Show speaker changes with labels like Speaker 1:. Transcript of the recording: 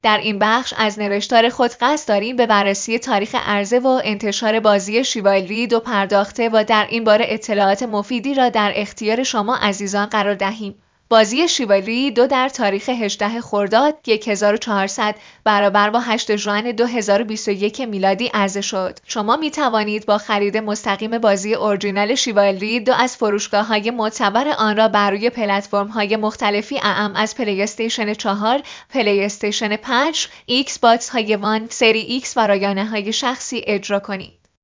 Speaker 1: در این بخش از نوشتار خود قصد داریم به بررسی تاریخ عرضه و انتشار بازی شیوالری 2 پرداخته و در این باره اطلاعات مفیدی را در اختیار شما عزیزان قرار دهیم. بازی شیوالری 2 در تاریخ 18 خرداد 1400 برابر با 8 ژوئن 2021 میلادی عرضه شد. شما می توانید با خرید مستقیم بازی اورجینال شیوالری 2 از فروشگاه‌های معتبر آن را بر روی پلتفرم‌های مختلفی اعم از پلی استیشن 4، پلی استیشن 5، ایکس باکس های وان، سری ایکس و رایانه‌های شخصی اجرا کنید.